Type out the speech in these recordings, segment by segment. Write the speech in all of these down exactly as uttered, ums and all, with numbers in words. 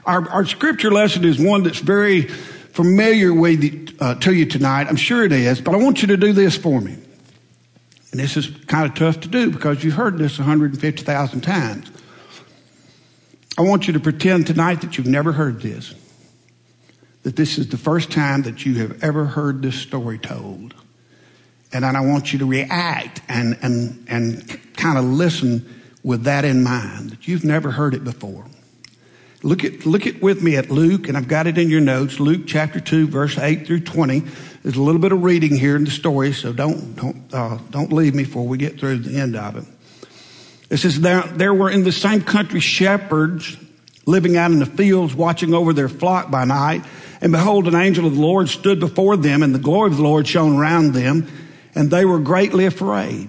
Our, our scripture lesson is one that's very familiar with, uh, to you tonight. I'm sure it is, but I want you to do this for me. And this is kind of tough to do because you've heard this one hundred fifty thousand times. I want you to pretend tonight that you've never heard this. That this is the first time that you have ever heard this story told. And then I want you to react and, and, and kind of listen with that in mind, that you've never heard it before. Look at, look at with me at Luke, and I've got it in your notes, Luke chapter two, verse eight through twenty. There's a little bit of reading here in the story, so don't, don't, uh, don't leave me before we get through the end of it. It says, there, there were in the same country shepherds living out in the fields, watching over their flock by night. And behold, an angel of the Lord stood before them, and the glory of the Lord shone around them, and they were greatly afraid.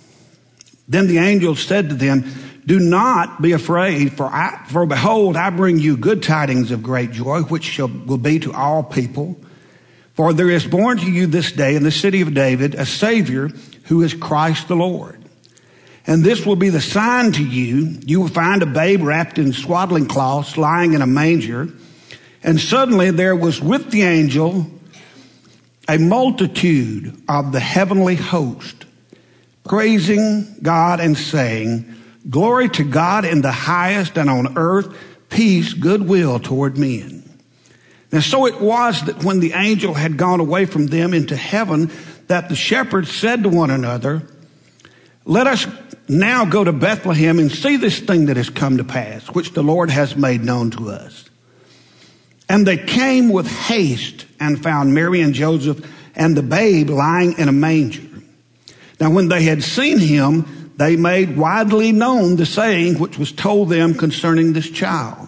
Then the angel said to them, do not be afraid, for I, for behold, I bring you good tidings of great joy, which shall, will be to all people. For there is born to you this day in the city of David a Savior, who is Christ the Lord. And this will be the sign to you. You will find a babe wrapped in swaddling cloths, lying in a manger. And suddenly there was with the angel a multitude of the heavenly host, praising God and saying, glory to God in the highest, and on earth peace, goodwill toward men. And so it was that when the angel had gone away from them into heaven, that the shepherds said to one another, let us now go to Bethlehem and see this thing that has come to pass, which the Lord has made known to us. And they came with haste and found Mary and Joseph and the babe lying in a manger. Now when they had seen him, they made widely known the saying which was told them concerning this child.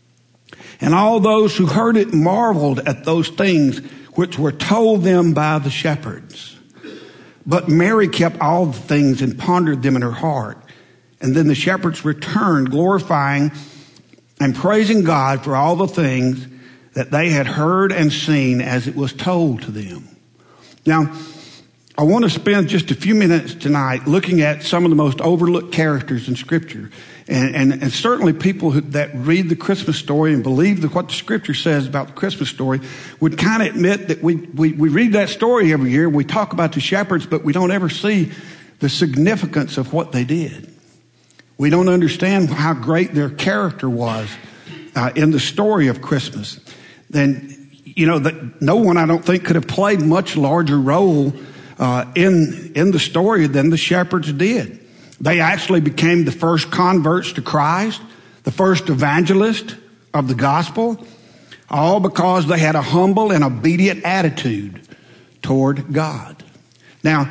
And all those who heard it marveled at those things which were told them by the shepherds. But Mary kept all the things and pondered them in her heart. And then the shepherds returned, glorifying and praising God for all the things that they had heard and seen as it was told to them. Now, I want to spend just a few minutes tonight looking at some of the most overlooked characters in Scripture. And, and, and certainly people who, that read the Christmas story and believe that what the Scripture says about the Christmas story would kind of admit that we, we, we read that story every year. We talk about the shepherds, but we don't ever see the significance of what they did. We don't understand how great their character was uh, in the story of Christmas. Then, you know, that no one, I don't think, could have played much larger role uh, in in the story than the shepherds did. They actually became the first converts to Christ, the first evangelist of the gospel, all because they had a humble and obedient attitude toward God. Now,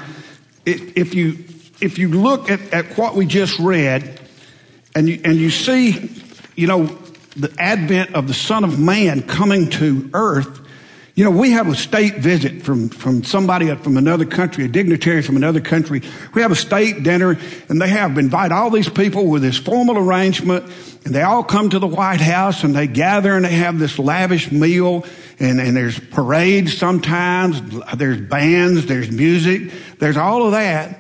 if you if you look at, at what we just read, and you, and you see, you know, the advent of the Son of Man coming to earth, you know, we have a state visit from, from somebody from another country, a dignitary from another country. We have a state dinner, and they have invite all these people with this formal arrangement, and they all come to the White House, and they gather, and they have this lavish meal, and, and there's parades sometimes, there's bands, there's music, there's all of that.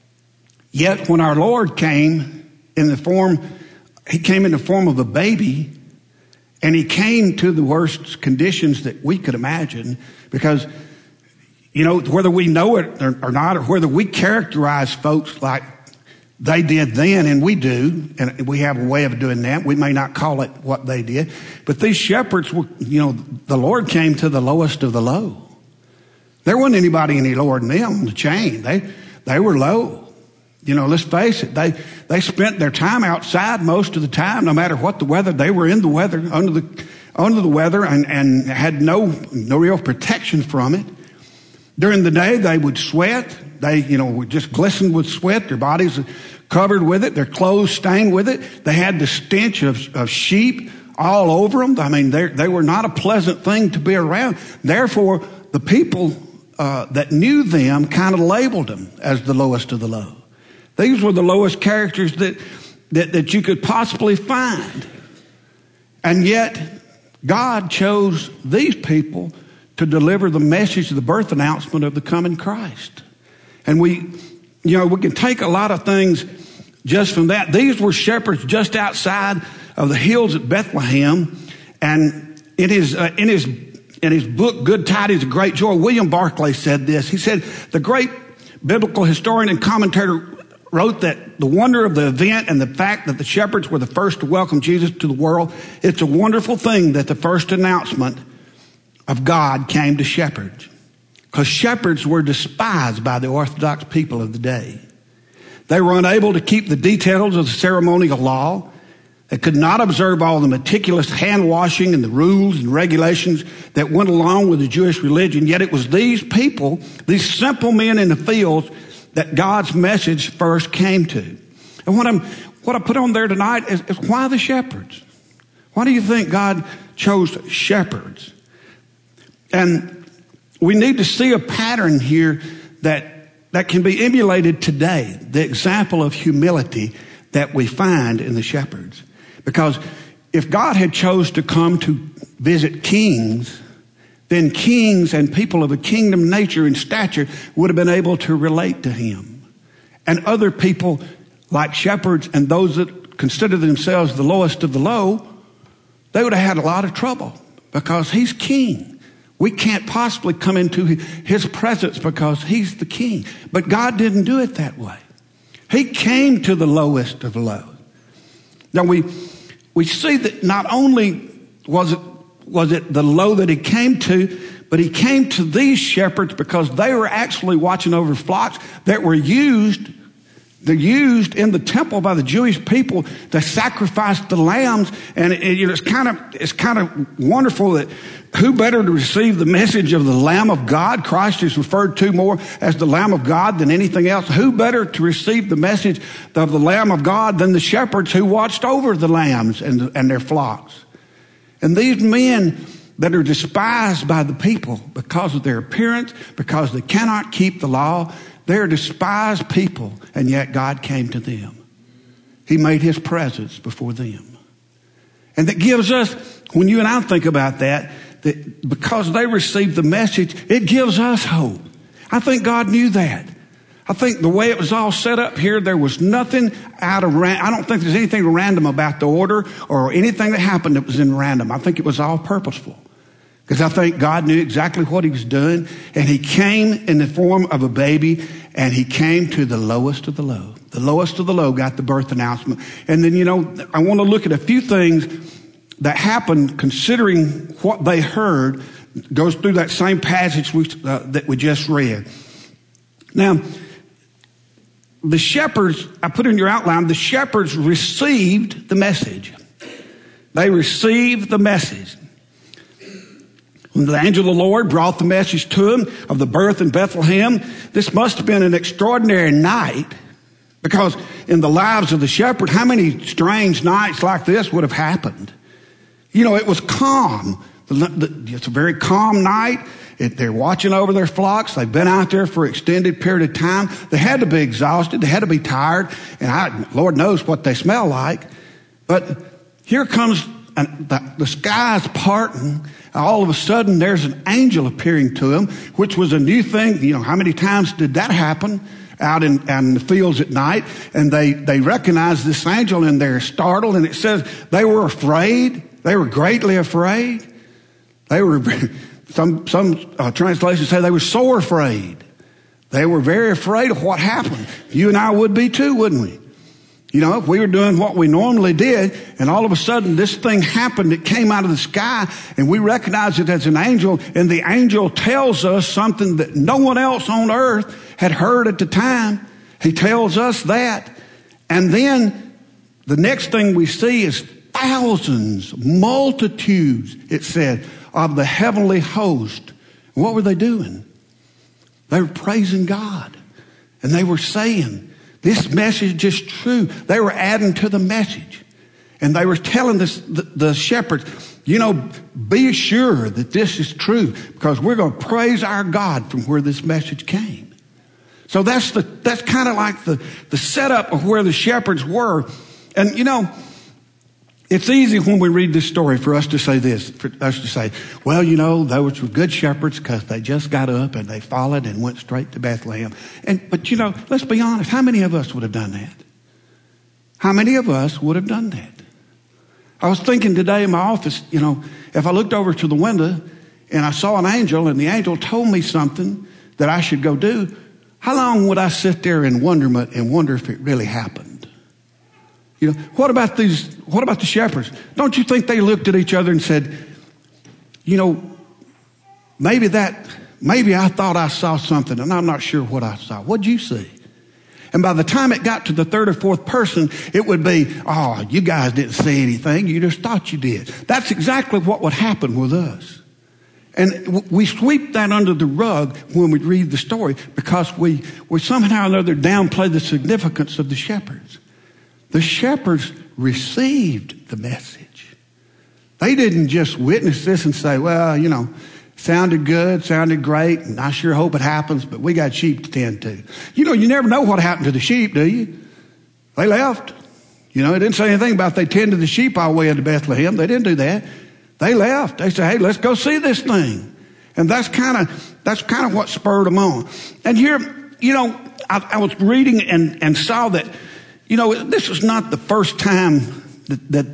Yet when our Lord came in the form, he came in the form of a baby, and he came to the worst conditions that we could imagine, because, you know, whether we know it or, or not, or whether we characterize folks like they did then, and we do, and we have a way of doing that. We may not call it what they did, but these shepherds were, you know, the Lord came to the lowest of the low. There wasn't anybody any lower than them on the chain. They, they were low. You know, let's face it, they, they spent their time outside most of the time, no matter what the weather. They were in the weather, under the, under the weather, and, and had no, no real protection from it. During the day, they would sweat. They, you know, would just glisten with sweat. Their bodies were covered with it. Their clothes stained with it. They had the stench of, of sheep all over them. I mean, they, they were not a pleasant thing to be around. Therefore, the people, uh, that knew them kind of labeled them as the lowest of the low. These were the lowest characters that, that, that you could possibly find. And yet, God chose these people to deliver the message of the birth announcement of the coming Christ. And we, you know, we can take a lot of things just from that. These were shepherds just outside of the hills at Bethlehem. And in his, uh, in his, in his book, Good Tidings of Great Joy, William Barclay said this. He said, the great biblical historian and commentator wrote that the wonder of the event and the fact that the shepherds were the first to welcome Jesus to the world, it's a wonderful thing that the first announcement of God came to shepherds. Because shepherds were despised by the Orthodox people of the day. They were unable to keep the details of the ceremonial law. They could not observe all the meticulous hand washing and the rules and regulations that went along with the Jewish religion. Yet it was these people, these simple men in the fields, that God's message first came to. And what I'm, what I put on there tonight is, is why the shepherds? Why do you think God chose shepherds? And we need to see a pattern here that, that can be emulated today. The example of humility that we find in the shepherds. Because if God had chose to come to visit kings, then kings and people of a kingdom nature and stature would have been able to relate to him. And other people like shepherds and those that consider themselves the lowest of the low, they would have had a lot of trouble because he's king. We can't possibly come into his presence because he's the king. But God didn't do it that way. He came to the lowest of the low. Now we we see that not only was it was it the low that he came to, but he came to these shepherds because they were actually watching over flocks that were used, they're used in the temple by the Jewish people to sacrifice the lambs. And it, it, it's kind of it's kind of wonderful that who better to receive the message of the Lamb of God? Christ is referred to more as the Lamb of God than anything else. Who better to receive the message of the Lamb of God than the shepherds who watched over the lambs and, and their flocks? And these men that are despised by the people because of their appearance, because they cannot keep the law, they're despised people, and yet God came to them. He made his presence before them. And that gives us, when you and I think about that, that because they received the message, it gives us hope. I think God knew that. I think the way it was all set up here, there was nothing out of random. I don't think there's anything random about the order or anything that happened that was in random. I think it was all purposeful. Because I think God knew exactly what he was doing. And he came in the form of a baby, and he came to the lowest of the low. The lowest of the low got the birth announcement. And then, you know, I want to look at a few things that happened considering what they heard. It goes through that same passage we, uh, that we just read. Now, the shepherds, I put in your outline, the shepherds received the message. They received the message. When the angel of the Lord brought the message to him of the birth in Bethlehem, this must have been an extraordinary night, because in the lives of the shepherd, how many strange nights like this would have happened? You know, it was calm. It's a very calm night. It, they're watching over their flocks. They've been out there for an extended period of time. They had to be exhausted. They had to be tired. And I, Lord knows what they smell like. But here comes an, the, the sky's parting. All of a sudden, there's an angel appearing to them, which was a new thing. You know, how many times did that happen out in, out in the fields at night? And they, they recognized this angel, and they're startled. And it says they were afraid. They were greatly afraid. They were, some, some uh, translations say they were sore afraid. They were very afraid of what happened. You and I would be too, wouldn't we? You know, if we were doing what we normally did, and all of a sudden this thing happened, it came out of the sky, and we recognize it as an angel, and the angel tells us something that no one else on earth had heard at the time. He tells us that. And then the next thing we see is thousands, multitudes, it said, of the heavenly host. What were they doing? They were praising God. And they were saying, this message is true. They were adding to the message. And they were telling this, the, the shepherds, you know, be sure that this is true, because we're going to praise our God from where this message came. So that's the, that's kind of like the, the setup of where the shepherds were. And, you know, it's easy when we read this story for us to say this, for us to say, well, you know, those were good shepherds because they just got up and they followed and went straight to Bethlehem. And, but you know, let's be honest. How many of us would have done that? How many of us would have done that? I was thinking today in my office, you know, if I looked over to the window and I saw an angel and the angel told me something that I should go do, how long would I sit there in wonderment and wonder if it really happened? You know, what about these, what about the shepherds? Don't you think they looked at each other and said, you know, maybe that, maybe I thought I saw something and I'm not sure what I saw. What'd you see? And by the time it got to the third or fourth person, it would be, oh, you guys didn't see anything. You just thought you did. That's exactly what would happen with us. And we sweep that under the rug when we read the story because we, we somehow or another downplay the significance of the shepherds. The shepherds received the message. They didn't just witness this and say, well, you know, sounded good, sounded great, and I sure hope it happens, but we got sheep to tend to. You know, you never know what happened to the sheep, do you? They left. You know, it didn't say anything about they tended the sheep all the way into Bethlehem. They didn't do that. They left. They said, hey, let's go see this thing. And that's kind of, that's kind of what spurred them on. And here, you know, I, I was reading and, and saw that, you know, this is not the first time that, that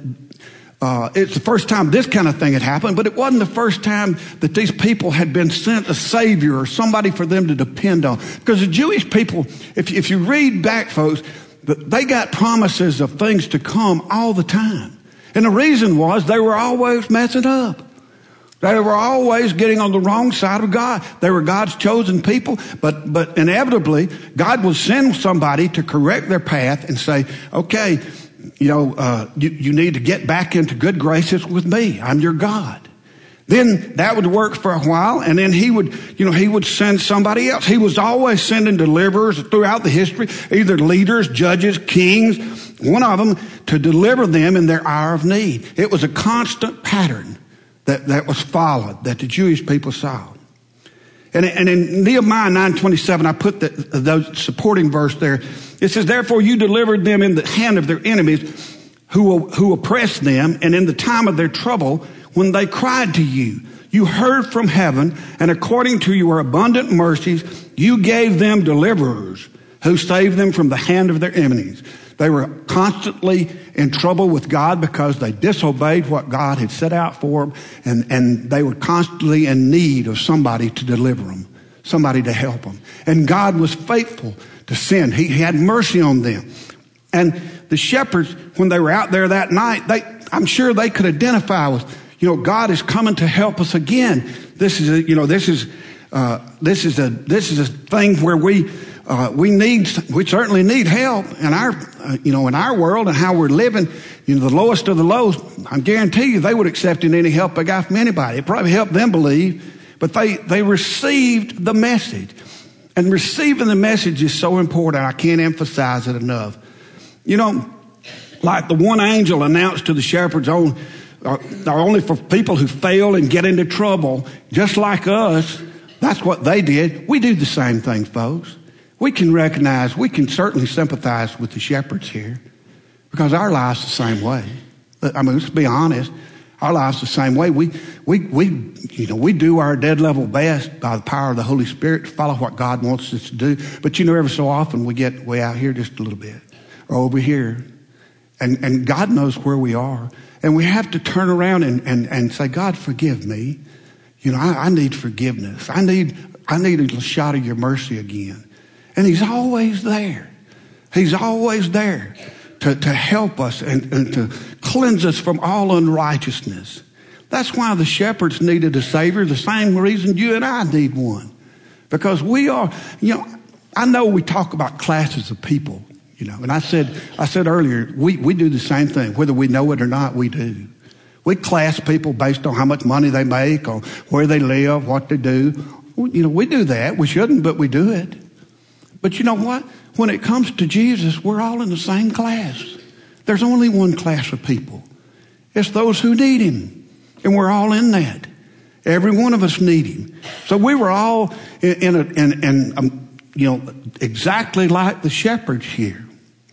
uh, it's the first time this kind of thing had happened, but it wasn't the first time that these people had been sent a savior or somebody for them to depend on. Because the Jewish people, if, if you read back, folks, they got promises of things to come all the time. And the reason was they were always messing up. They were always getting on the wrong side of God. They were God's chosen people, but, but inevitably God will send somebody to correct their path and say, okay, you know, uh, you, you need to get back into good graces with me. I'm your God. Then that would work for a while, and then he would, you know, he would send somebody else. He was always sending deliverers throughout the history, either leaders, judges, kings, one of them, to deliver them in their hour of need. It was a constant pattern that, that was followed, that the Jewish people saw. And, and in Nehemiah nine twenty-seven, I put the, the supporting verse there. It says, therefore you delivered them in the hand of their enemies who, who oppressed them, and in the time of their trouble, when they cried to you, you heard from heaven, and according to your abundant mercies, you gave them deliverers who saved them from the hand of their enemies. They were constantly in trouble with God because they disobeyed what God had set out for them, and, and they were constantly in need of somebody to deliver them, somebody to help them. And God was faithful to send. He had mercy on them. And the shepherds, when they were out there that night, they, I'm sure they could identify with, you know, God is coming to help us again. This is a, you know, this is, uh, this is a, this is a thing where we, uh, we need, we certainly need help in our, uh, you know, in our world and how we're living. You know, the lowest of the lows, I guarantee you they would accept any help they got from anybody. It probably helped them believe, but they, they received the message. And receiving the message is so important. I can't emphasize it enough. You know, like the one angel announced to the shepherds on, are, are only for people who fail and get into trouble, just like us. That's what they did. We do the same thing, folks. We can recognize, we can certainly sympathize with the shepherds here because our life's the same way. I mean, let's be honest. Our life's the same way. We, we, we, you know, we do our dead level best by the power of the Holy Spirit to follow what God wants us to do. But you know, every so often we get way out here just a little bit or over here. And, and God knows where we are. And we have to turn around and, and, and say, God, forgive me. You know, I, I need forgiveness. I need, I need a shot of your mercy again. And he's always there. He's always there to, to help us and, and to cleanse us from all unrighteousness. That's why the shepherds needed a savior, the same reason you and I need one. Because we are, you know, I know we talk about classes of people. You know, and I said, I said earlier, we, we do the same thing. Whether we know it or not, we do. We class people based on how much money they make or where they live, what they do. You know, we do that. We shouldn't, but we do it. But you know what? When it comes to Jesus, we're all in the same class. There's only one class of people. It's those who need him. And we're all in that. Every one of us need him. So we were all in, in, a, in, in um, you know, exactly like the shepherds here.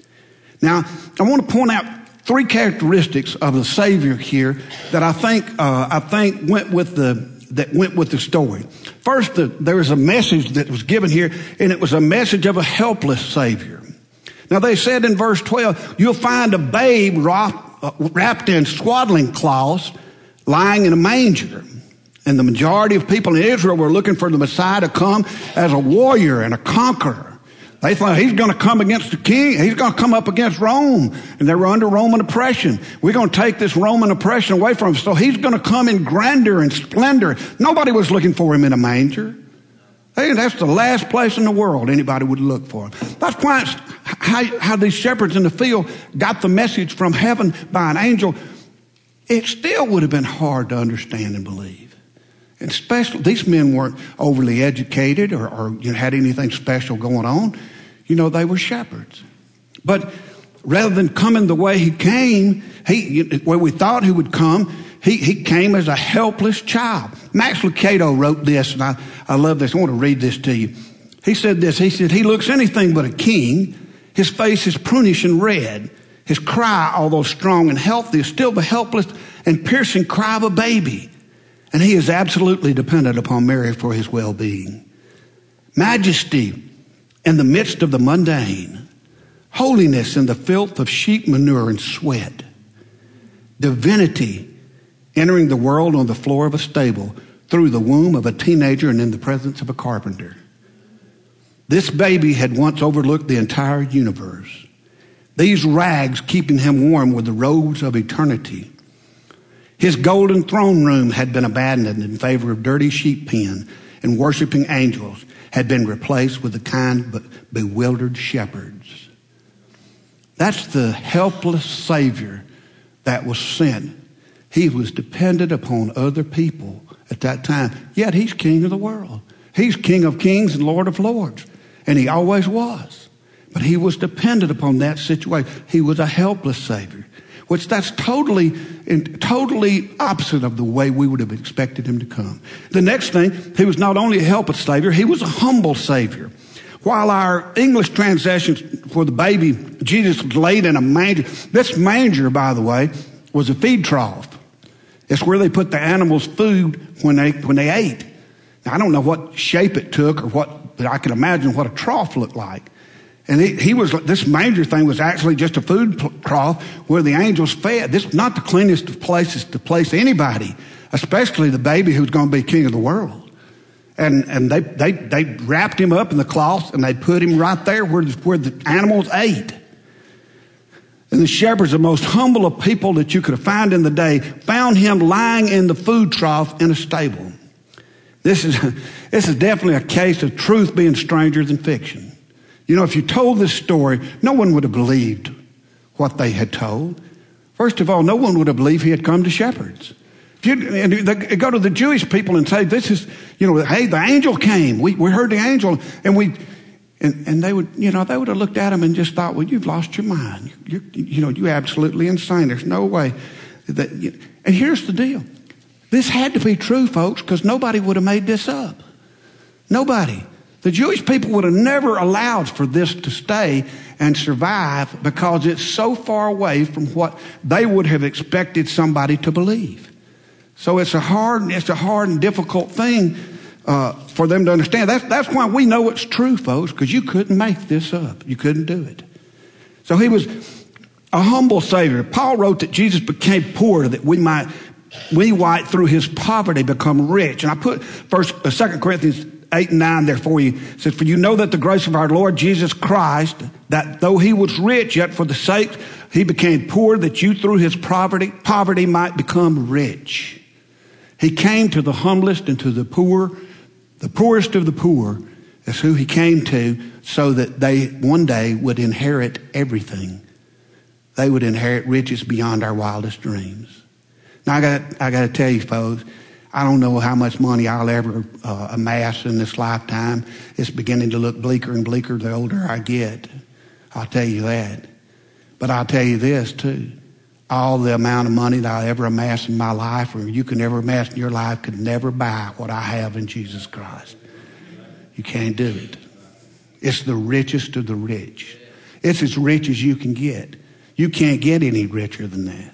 Now, I want to point out three characteristics of the Savior here that I think uh, I think went with the that went with the story. First, the, there was a message that was given here, and it was a message of a helpless Savior. Now, they said in verse twelve, "You'll find a babe wrapped uh, wrapped in swaddling cloths, lying in a manger. And the majority of people in Israel were looking for the Messiah to come as a warrior and a conqueror. They thought he's going to come against the king. He's going to come up against Rome. And they were under Roman oppression. We're going to take this Roman oppression away from him. So he's going to come in grandeur and splendor. Nobody was looking for him in a manger. Hey, that's the last place in the world anybody would look for him. That's why it's how, how these shepherds in the field got the message from heaven by an angel. It still would have been hard to understand and believe. And especially, these men weren't overly educated or, or you know, had anything special going on. You know, they were shepherds. But rather than coming the way he came, he, where we thought he would come, he, he came as a helpless child. Max Lucado wrote this, and I, I love this. I want to read this to you. He said this. He said, he looks anything but a king. His face is prunish and red. His cry, although strong and healthy, is still the helpless and piercing cry of a baby. And he is absolutely dependent upon Mary for his well-being. Majesty in the midst of the mundane. Holiness in the filth of sheep manure and sweat. Divinity entering the world on the floor of a stable through the womb of a teenager and in the presence of a carpenter. This baby had once overlooked the entire universe. These rags keeping him warm were the robes of eternity. His golden throne room had been abandoned in favor of dirty sheep pen, and worshiping angels had been replaced with the kind but bewildered shepherds. That's the helpless Savior that was sent. He was dependent upon other people at that time, yet he's King of the world. He's King of kings and Lord of lords, and he always was. But he was dependent upon that situation. He was a helpless Savior, which that's totally, totally opposite of the way we would have expected him to come. The next thing, he was not only a helpless Savior, he was a humble Savior. While our English translations for the baby, Jesus was laid in a manger. This manger, by the way, was a feed trough. It's where they put the animals' food when they, when they ate. Now, I don't know what shape it took or what, but I can imagine what a trough looked like. And he, he was, this manger thing was actually just a food trough where the angels fed. This was not the cleanest of places to place anybody, especially the baby who's going to be king of the world. And, and they, they, they wrapped him up in the cloths and they put him right there where, where the animals ate. And the shepherds, the most humble of people that you could find in the day, found him lying in the food trough in a stable. This is, this is definitely a case of truth being stranger than fiction. You know, if you told this story, no one would have believed what they had told. First of all, no one would have believed he had come to shepherds. If you and they go to the Jewish people and say, this is, you know, hey, the angel came. We, we heard the angel. And we, and, and they would, you know, they would have looked at him and just thought, well, you've lost your mind. You're, you know, you're absolutely insane. There's no way that, you, and here's the deal. This had to be true, folks, because nobody would have made this up. Nobody. The Jewish people would have never allowed for this to stay and survive because it's so far away from what they would have expected somebody to believe. So it's a hard, it's a hard and difficult thing uh, for them to understand. That's, that's why we know it's true, folks, because you couldn't make this up. You couldn't do it. So he was a humble Savior. Paul wrote that Jesus became poor that we might, we might through his poverty become rich. And I put first, uh, Second Corinthians eight and nine there for you. It says, for you know that the grace of our Lord Jesus Christ, that though he was rich, yet for the sake he became poor, that you through his poverty, poverty might become rich. He came to the humblest and to the poor, the poorest of the poor. That's who he came to, so that they one day would inherit everything. They would inherit riches beyond our wildest dreams. Now I got, I got to tell you, folks, I don't know how much money I'll ever uh, amass in this lifetime. It's beginning to look bleaker and bleaker the older I get. I'll tell you that. But I'll tell you this too. All the amount of money that I ever amass in my life, or you can ever amass in your life, could never buy what I have in Jesus Christ. You can't do it. It's the richest of the rich. It's as rich as you can get. You can't get any richer than that.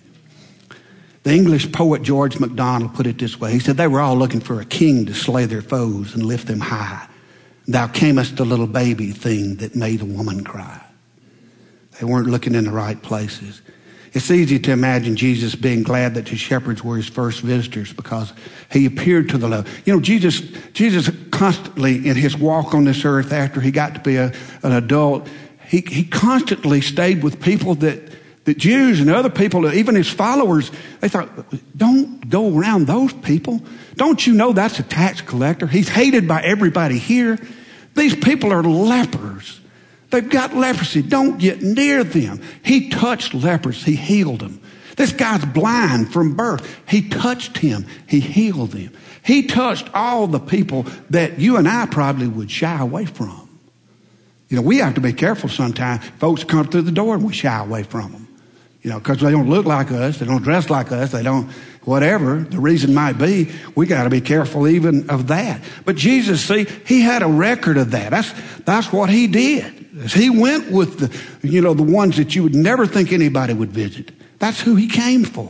The English poet George MacDonald put it this way. He said, they were all looking for a king to slay their foes and lift them high. Thou camest a little baby thing that made a woman cry. They weren't looking in the right places. It's easy to imagine Jesus being glad that the shepherds were his first visitors because he appeared to the low. You know, Jesus, Jesus constantly in his walk on this earth after he got to be a, an adult, he, he constantly stayed with people that, that Jews and other people, even his followers, they thought, don't go around those people. Don't you know that's a tax collector? He's hated by everybody here. These people are lepers. They've got leprosy. Don't get near them. He touched lepers. He healed them. This guy's blind from birth. He touched him. He healed them. He touched all the people that you and I probably would shy away from. You know, we have to be careful sometimes. Folks come through the door and we shy away from them. You know, because they don't look like us. They don't dress like us. They don't, whatever the reason might be. We got to be careful even of that. But Jesus, see, he had a record of that. That's, that's what he did. He went with the, you know, the ones that you would never think anybody would visit. That's who he came for.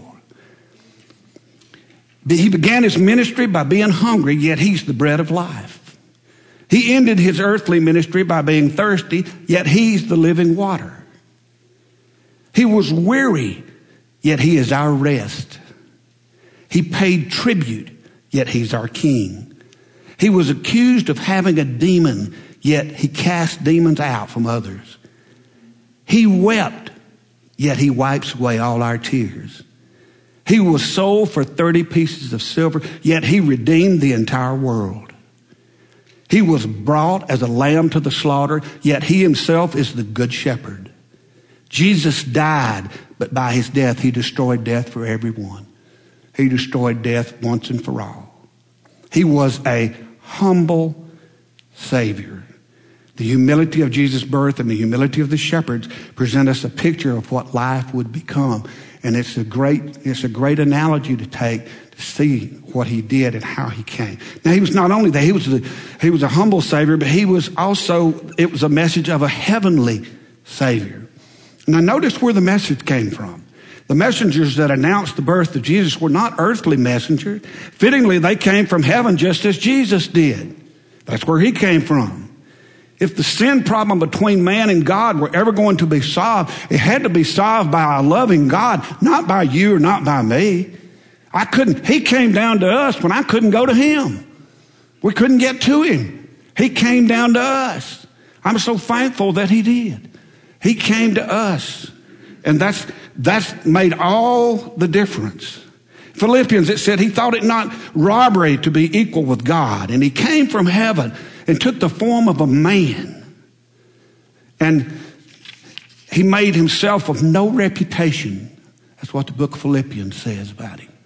He began his ministry by being hungry, yet he's the bread of life. He ended his earthly ministry by being thirsty, yet he's the living water. He was weary, yet he is our rest. He paid tribute, yet he's our king. He was accused of having a demon, yet he cast demons out from others. He wept, yet he wipes away all our tears. He was sold for thirty pieces of silver, yet he redeemed the entire world. He was brought as a lamb to the slaughter, yet he himself is the good shepherd. Jesus died, but by his death, he destroyed death for everyone. He destroyed death once and for all. He was a humble Savior. The humility of Jesus' birth and the humility of the shepherds present us a picture of what life would become. And it's a great, it's a great analogy to take to see what he did and how he came. Now, he was not only that, he was a, he was a humble Savior, but he was also, it was a message of a heavenly Savior. Now, notice where the message came from. The messengers that announced the birth of Jesus were not earthly messengers. Fittingly, they came from heaven just as Jesus did. That's where he came from. If the sin problem between man and God were ever going to be solved, it had to be solved by a loving God, not by you or not by me. I couldn't, he came down to us when I couldn't go to him. We couldn't get to him. He came down to us. I'm so thankful that he did. He came to us. And that's, that's made all the difference. Philippians, it said he thought it not robbery to be equal with God. And he came from heaven and took the form of a man. And he made himself of no reputation. That's what the book of Philippians says about him.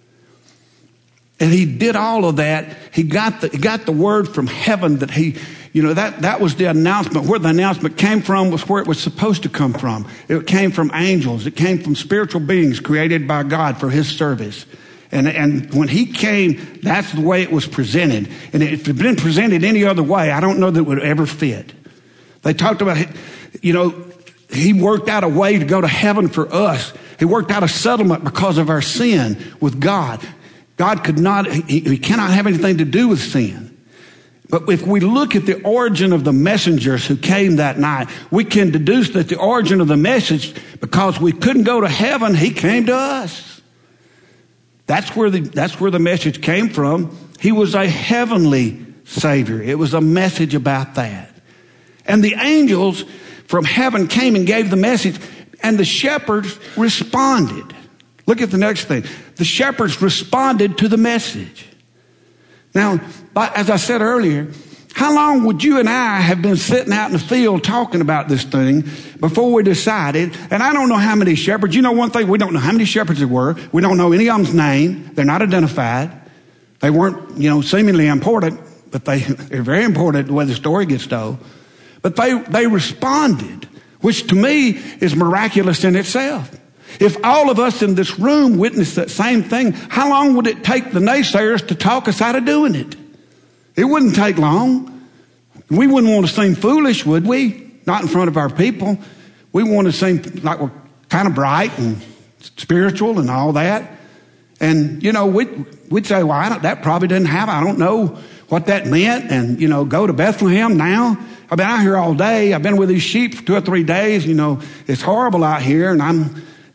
And he did all of that. He got the, he got the word from heaven that he, you know, that, that was the announcement. Where the announcement came from was where it was supposed to come from. It came from angels. It came from spiritual beings created by God for his service. And, and when he came, that's the way it was presented. And if it had been presented any other way, I don't know that it would ever fit. They talked about, you know, he worked out a way to go to heaven for us. He worked out a settlement because of our sin with God. God could not, he, he cannot have anything to do with sin. But if we look at the origin of the messengers who came that night, we can deduce that the origin of the message, because we couldn't go to heaven, he came to us. That's where the, that's where the message came from. He was a heavenly Savior. It was a message about that. And the angels from heaven came and gave the message, and the shepherds responded. Look at the next thing. The shepherds responded to the message. Now, as I said earlier, how long would you and I have been sitting out in the field talking about this thing before we decided? And I don't know how many shepherds. You know one thing, we don't know how many shepherds there were. We don't know any of them's name. They're not identified. They weren't, you know, seemingly important, but they, they're very important the way the story gets told. But they, they responded, which to me is miraculous in itself. If all of us in this room witnessed that same thing, how long would it take the naysayers to talk us out of doing it? It wouldn't take long. We wouldn't want to seem foolish, would we? Not in front of our people. We want to seem like we're kind of bright and spiritual and all that. And, you know, we'd, we'd say, well, I don't, that probably didn't happen. I don't know what that meant. And, you know, go to Bethlehem now. I've been out here all day. I've been with these sheep for two or three days. You know, it's horrible out here. And I'm...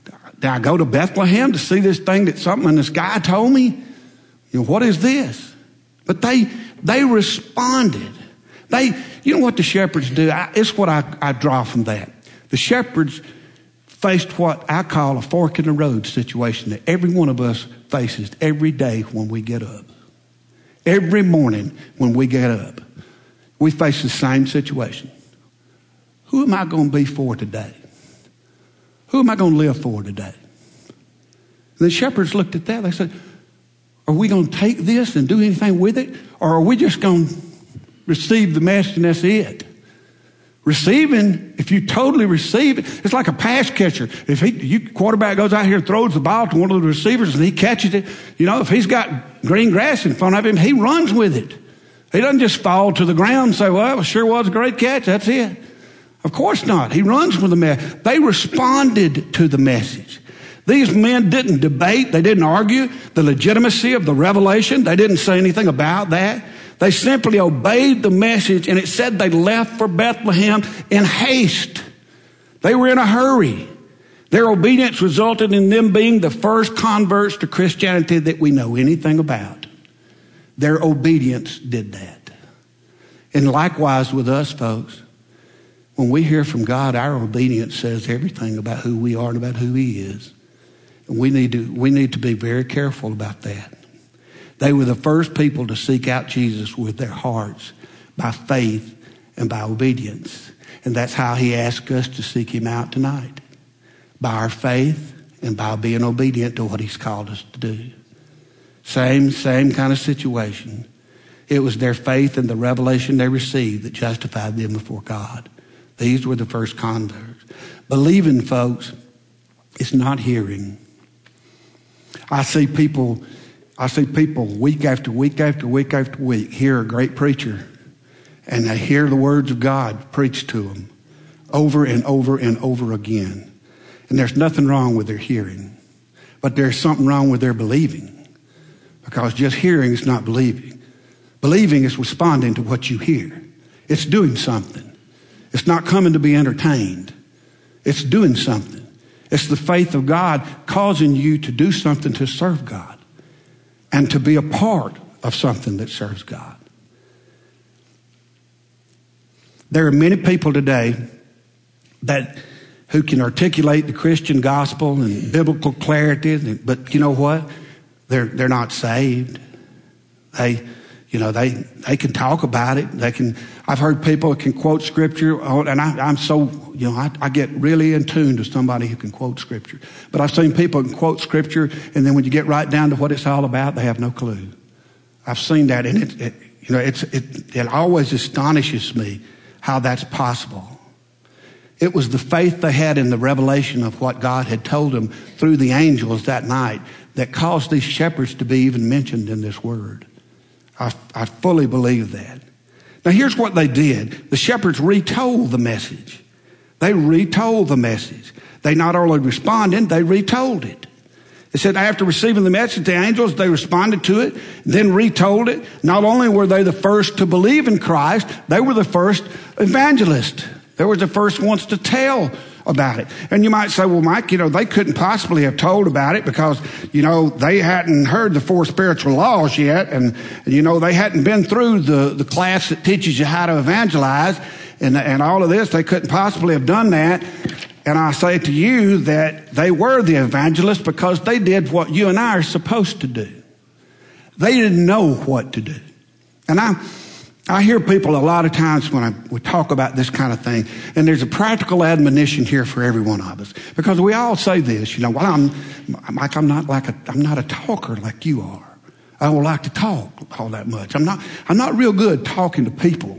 Did I go to Bethlehem to see this thing that something in the sky told me? You know, what is this? But they, they responded. They, you know what the shepherds do? I, it's what I, I draw from that. The shepherds faced what I call a fork in the road situation that every one of us faces every day when we get up. Every morning when we get up, we face the same situation. Who am I going to be for today? Who am I going to live for today? And the shepherds looked at that. They said, are we going to take this and do anything with it? Or are we just going to receive the message and that's it? Receiving, if you totally receive it, it's like a pass catcher. If he, you quarterback goes out here and throws the ball to one of the receivers and he catches it, you know, if he's got green grass in front of him, he runs with it. He doesn't just fall to the ground and say, well, it sure was a great catch. That's it. Of course not. He runs with the message. They responded to the message. These men didn't debate. They didn't argue the legitimacy of the revelation. They didn't say anything about that. They simply obeyed the message, and it said they left for Bethlehem in haste. They were in a hurry. Their obedience resulted in them being the first converts to Christianity that we know anything about. Their obedience did that. And likewise with us, folks, when we hear from God, our obedience says everything about who we are and about who He is. And we need to, we need to be very careful about that. They were the first people to seek out Jesus with their hearts by faith and by obedience. And that's how He asked us to seek Him out tonight. By our faith and by being obedient to what He's called us to do. Same, same kind of situation. It was their faith and the revelation they received that justified them before God. These were the first converts. Believing, folks, is not hearing. I see people... I see people week after week after week after week hear a great preacher and they hear the words of God preached to them over and over and over again. And there's nothing wrong with their hearing, but there's something wrong with their believing, because just hearing is not believing. Believing is responding to what you hear. It's doing something. It's not coming to be entertained. It's doing something. It's the faith of God causing you to do something to serve God. And to be a part of something that serves God. There are many people today that who can articulate the Christian gospel and biblical clarity, but you know what? They're they're not saved. They, you know, they they can talk about it. They can. I've heard people who can quote scripture, and I, I'm so you know I, I get really in tune to somebody who can quote scripture. But I've seen people who can quote scripture, and then when you get right down to what it's all about, they have no clue. I've seen that, and it, it you know it's it it always astonishes me how that's possible. It was the faith they had in the revelation of what God had told them through the angels that night that caused these shepherds to be even mentioned in this word. I, I fully believe that. Now here's what they did. The shepherds retold the message. They retold the message. They not only responded, they retold it. It said after receiving the message, the angels, they responded to it, then retold it. Not only were they the first to believe in Christ, they were the first evangelists. They were the first ones to tell about it. And you might say, well, Mike, you know, they couldn't possibly have told about it because, you know, they hadn't heard the four spiritual laws yet. And, you know, they hadn't been through the, the class that teaches you how to evangelize and, and all of this. They couldn't possibly have done that. And I say to you that they were the evangelists because they did what you and I are supposed to do. They didn't know what to do. And I... I hear people a lot of times when I, we talk about this kind of thing, and there's a practical admonition here for every one of us, because we all say this, you know, well, I'm, I'm like, I'm not like a, I'm not a talker like you are. I don't like to talk all that much. I'm not, I'm not real good talking to people.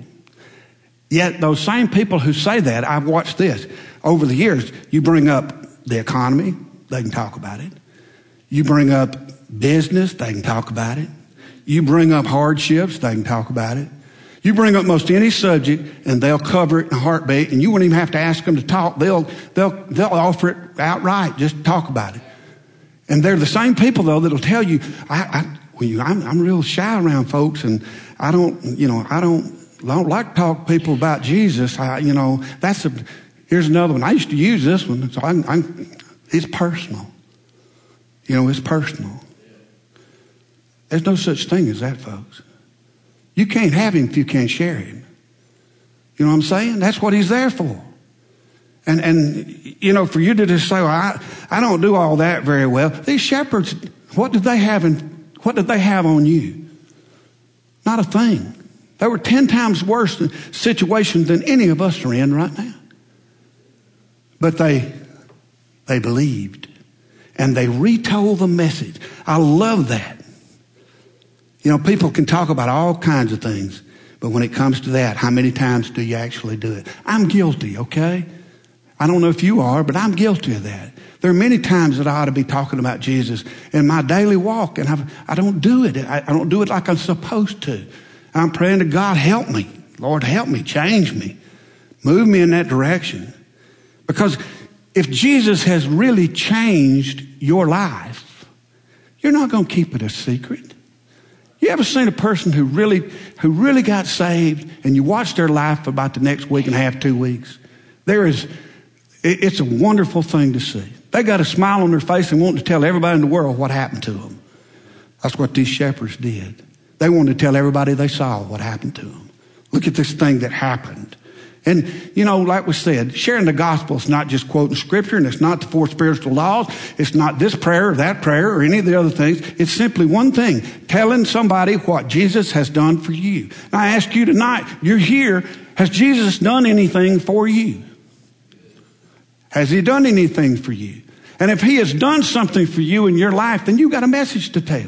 Yet those same people who say that, I've watched this over the years. You bring up the economy, they can talk about it. You bring up business, they can talk about it. You bring up hardships, they can talk about it. You bring up most any subject and they'll cover it in a heartbeat, and you wouldn't even have to ask them to talk. They'll, they'll, they'll offer it outright. Just talk about it. And they're the same people though that'll tell you, I, I, well, you, I'm, I'm real shy around folks, and I don't, you know, I don't, I don't like to talk to people about Jesus. I, you know, that's a, here's another one. I used to use this one. So I, I, it's personal. You know, it's personal. There's no such thing as that, folks. You can't have him if you can't share him. You know what I'm saying? That's what he's there for. And, and you know, for you to just say, well, I, I don't do all that very well. These shepherds, what did they have in, what did they have on you? Not a thing. They were ten times worse situations than any of us are in right now. But they, they believed. And they retold the message. I love that. You know, people can talk about all kinds of things. But when it comes to that, how many times do you actually do it? I'm guilty, okay? I don't know if you are, but I'm guilty of that. There are many times that I ought to be talking about Jesus in my daily walk, and I've, I don't do it. I, I don't do it like I'm supposed to. I'm praying to God, help me. Lord, help me, change me. Move me in that direction. Because if Jesus has really changed your life, you're not going to keep it a secret. You ever seen a person who really, who really got saved and you watch their life for about the next week and a half, two weeks? There is, it's a wonderful thing to see. They got a smile on their face and want to tell everybody in the world what happened to them. That's what these shepherds did. They wanted to tell everybody they saw what happened to them. Look at this thing that happened. And, you know, like we said, sharing the gospel is not just quoting scripture, and it's not the four spiritual laws. It's not this prayer or that prayer or any of the other things. It's simply one thing, telling somebody what Jesus has done for you. Now, I ask you tonight, you're here. Has Jesus done anything for you? Has he done anything for you? And if he has done something for you in your life, then you got a message to tell.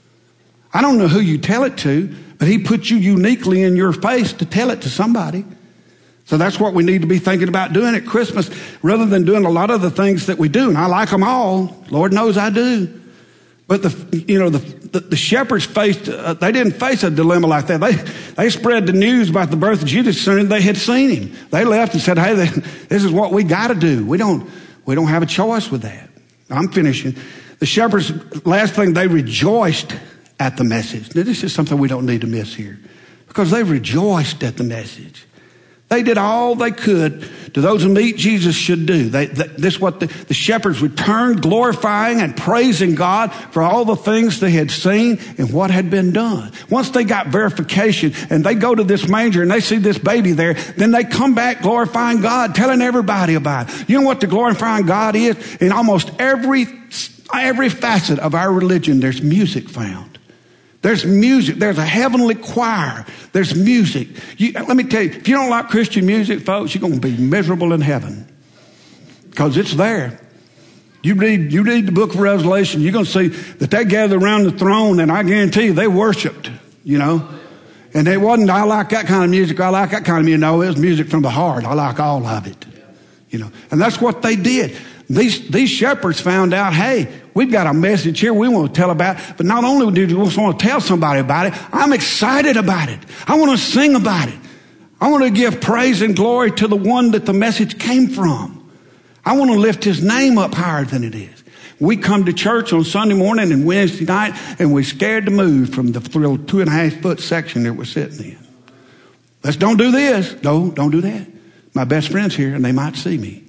I don't know who you tell it to, but he put you uniquely in your face to tell it to somebody. So that's what we need to be thinking about doing at Christmas, rather than doing a lot of the things that we do. And I like them all. Lord knows I do. But the, you know, the, the, the shepherds faced, uh, they didn't face a dilemma like that. They, they spread the news about the birth of Jesus as soon as they had seen him. They left and said, hey, they, this is what we got to do. We don't, we don't have a choice with that. I'm finishing. The shepherds, last thing, they rejoiced at the message. Now, this is something we don't need to miss here, because they rejoiced at the message. They did all they could to those who meet Jesus should do. They, they, this is what the, the shepherds returned, glorifying and praising God for all the things they had seen and what had been done. Once they got verification and they go to this manger and they see this baby there, then they come back glorifying God, telling everybody about it. You know what the glorifying God is? In almost every, every facet of our religion, there's music found. There's music. There's a heavenly choir. There's music. You, let me tell you, if you don't like Christian music, folks, you're going to be miserable in heaven, because it's there. You read, you read the book of Revelation, you're going to see that they gathered around the throne, and I guarantee you they worshiped, you know. And it wasn't, I like that kind of music, I like that kind of music. No, it was music from the heart. I like all of it, you know. And that's what they did. These, these shepherds found out, hey, we've got a message here we want to tell about. But not only do we just want to tell somebody about it, I'm excited about it. I want to sing about it. I want to give praise and glory to the one that the message came from. I want to lift his name up higher than it is. We come to church on Sunday morning and Wednesday night, and we're scared to move from the two and a half foot section that we're sitting in. Let's don't do this. No, don't do that. My best friend's here, and they might see me.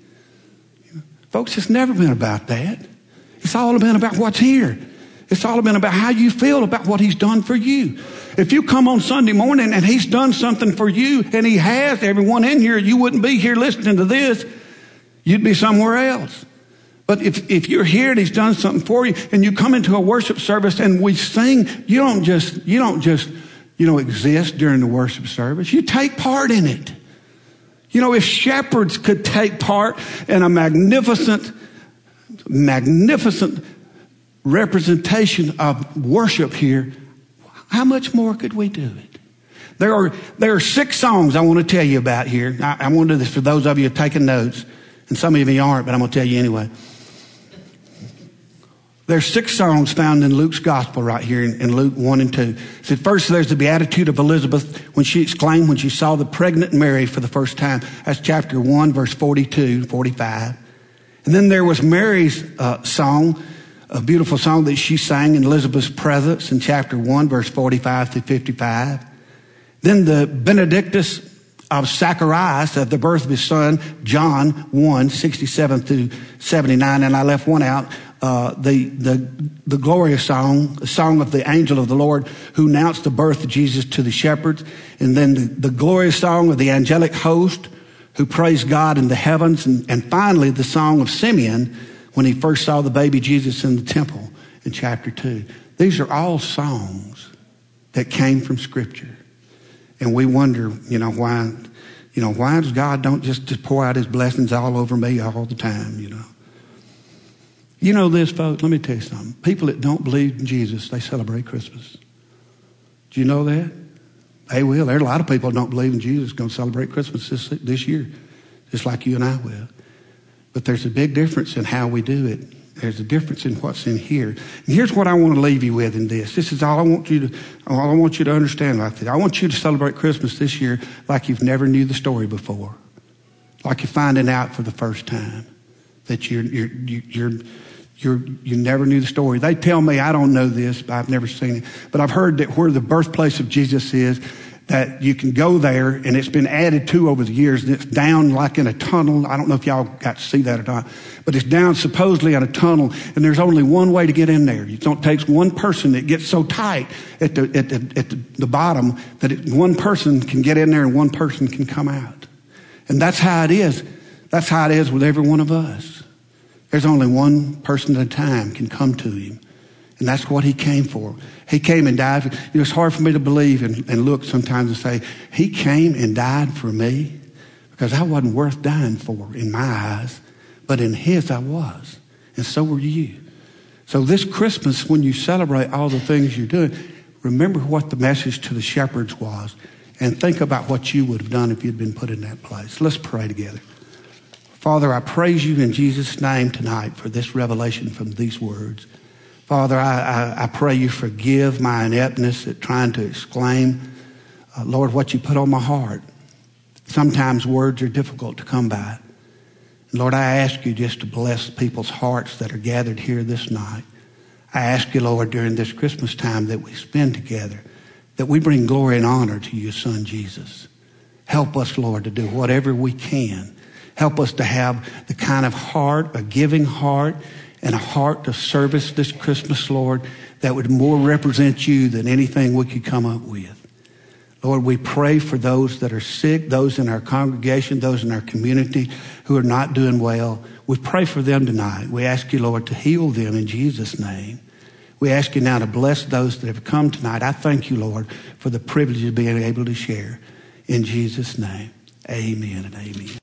Folks, it's never been about that. It's all been about what's here. It's all been about how you feel about what he's done for you. If you come on Sunday morning and he's done something for you, and he has, everyone in here, you wouldn't be here listening to this. You'd be somewhere else. But if, if you're here and he's done something for you, and you come into a worship service and we sing, you don't just, you don't just, you know, exist during the worship service. You take part in it. You know, if shepherds could take part in a magnificent, magnificent representation of worship here, how much more could we do it? There are, there are six songs I want to tell you about here. I, I want to do this for those of you who are taking notes, and some of you aren't, but I'm going to tell you anyway. There's six songs found in Luke's gospel right here in, in Luke one and two. It said, first, there's the beatitude of Elizabeth when she exclaimed when she saw the pregnant Mary for the first time. That's chapter one, verse forty-two, forty-five. And then there was Mary's uh, song, a beautiful song that she sang in Elizabeth's presence in chapter one, verse forty-five through fifty-five. Then the Benedictus of Zacharias at the birth of his son, John one, sixty-seven through seventy-nine. And I left one out. uh, the, the, the glorious song, the song of the angel of the Lord who announced the birth of Jesus to the shepherds. And then the, the glorious song of the angelic host who praised God in the heavens. And, and finally, the song of Simeon when he first saw the baby Jesus in the temple in chapter two. These are all songs that came from Scripture. And we wonder, you know, why, you know, why does God don't just, just pour out his blessings all over me all the time, you know? You know this, folks, let me tell you something. People that don't believe in Jesus, they celebrate Christmas. Do you know that? They will. There are a lot of people that don't believe in Jesus going to celebrate Christmas this, this year, just like you and I will. But there's a big difference in how we do it. There's a difference in what's in here. And here's what I want to leave you with in this. This is all I want you to, all I want you to understand like this. I want you to celebrate Christmas this year like you've never knew the story before. Like you're finding out for the first time that you're, you're, you're, you're, you never knew the story. They tell me, I don't know this, I've never seen it, but I've heard that where the birthplace of Jesus is, that you can go there, and it's been added to over the years, and it's down like in a tunnel. I don't know if y'all got to see that or not, but it's down supposedly in a tunnel, and there's only one way to get in there. It don't take one person that gets so tight at the at the, at the, the bottom that it, one person can get in there and one person can come out. And that's how it is. That's how it is with every one of us. There's only one person at a time can come to him. And that's what he came for. He came and died. For, you know, it's hard for me to believe and, and look sometimes and say, he came and died for me because I wasn't worth dying for in my eyes, but in his I was. And so were you. So this Christmas, when you celebrate all the things you're doing, remember what the message to the shepherds was and think about what you would have done if you'd been put in that place. Let's pray together. Father, I praise you in Jesus' name tonight for this revelation from these words. Father, I, I, I pray you forgive my ineptness at trying to exclaim, uh, Lord, what you put on my heart. Sometimes words are difficult to come by. And Lord, I ask you just to bless people's hearts that are gathered here this night. I ask you, Lord, during this Christmas time that we spend together, that we bring glory and honor to your Son, Jesus. Help us, Lord, to do whatever we can. Help us to have the kind of heart, a giving heart, and a heart of service this Christmas, Lord, that would more represent you than anything we could come up with. Lord, we pray for those that are sick, those in our congregation, those in our community who are not doing well. We pray for them tonight. We ask you, Lord, to heal them in Jesus' name. We ask you now to bless those that have come tonight. I thank you, Lord, for the privilege of being able to share. In Jesus' name, amen and amen.